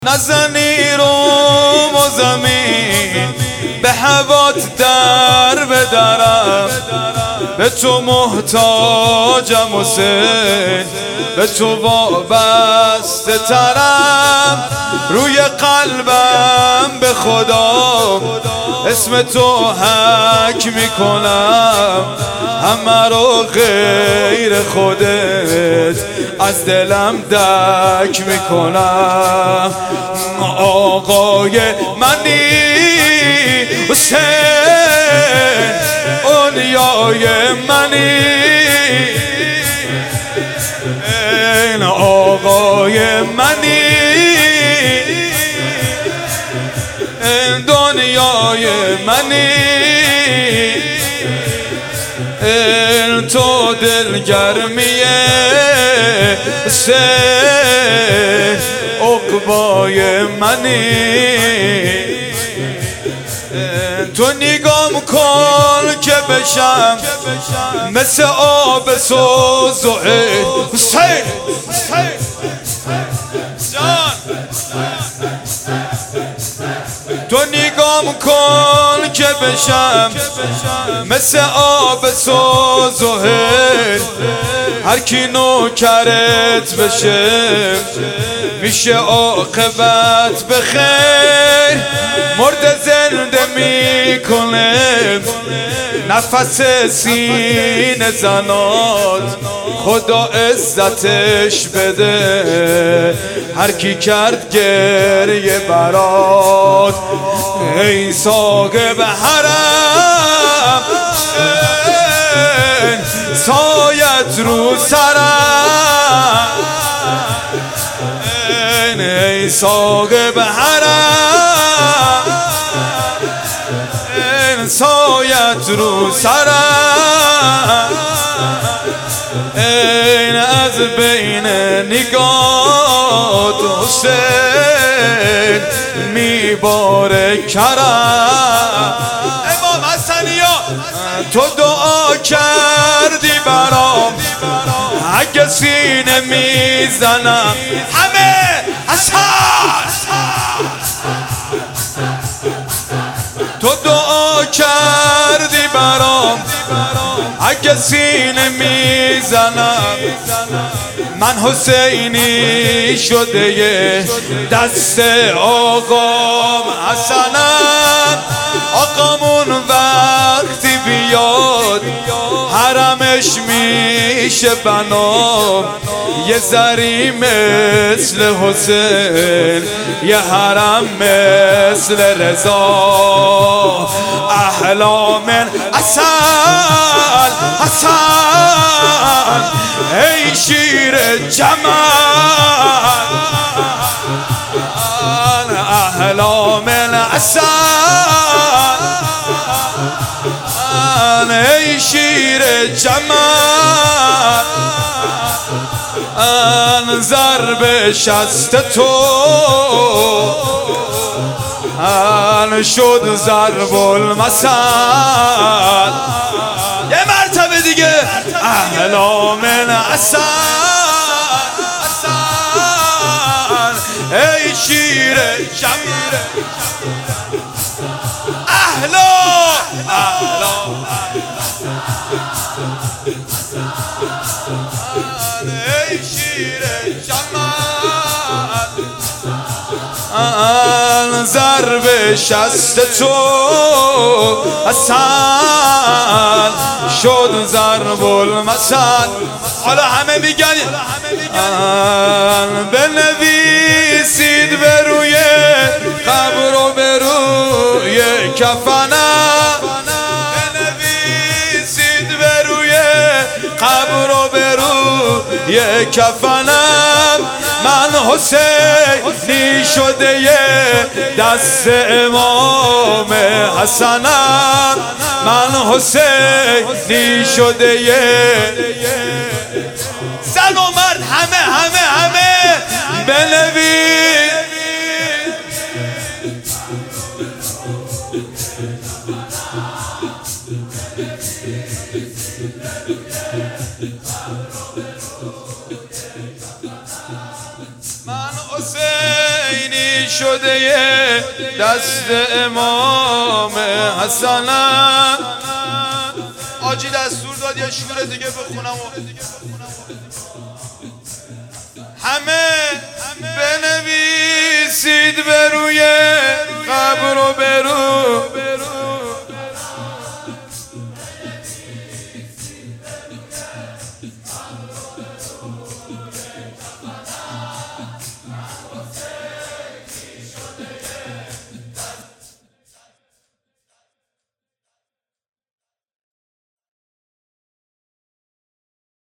نزنی روم و زمین به هوات در بدرم، به تو محتاجم حسین، به تو وابسته ترم. روی قلبم به خدا اسم تو حک میکنم، همه رو غیر خودت از دلم دک میکنم. آقای منی حسین، اولیای منی، این آقای منی، این دنیای منی، این تو دلگرمیه حسین، عقبای منی. تو نگام کن که بشم مثل آب سوز و حسین تو نگام کن که بشم مثل آب سوز و هر کی نوکرت بشه میشه عاقبت بخیر. مرد زنده میکنه نفس سینه زنات، خدا عزتش بده هر کی کرد گریه برات. ای صاحب حرم سایت رو سرم، ای صاحب حرم سایت رو سرم. این از بین نگات حسین میباره کرم. امام حسنیا تو دعا کردی برام، اگه سینه میزنم همه حسن. تو دعا کردی برام، اگه سینه میزنم من حسینی شده یه دست آقام حسنم. آقامون وقتی بیاد حرمش میشه بنا، یه زری مثل حسین، یه حرم مثل رضا. احلام اصل حسن ای شیر جمال، احلام اصل ای شیر جمال. ضرب شست تو شد ضرب المثل. یه مرتبه دیگه احلام اصل ای شیر جمال، احلام ای شیر جمال. ضرب شست تو حسن شد ضرب المثل. حالا همه میگن بنویسید به روی قبر و به روی کفنم، بنویسید به روی قبر و به روی کفنم. من حسینی شده یه دست امام حسنم، من حسینی شده یه زن و مرد همه بنویس. من حسینی شده دست امام حسنم. آجی دستور داد یه شور دیگه بخونم همه بنویسید به روی قبر و به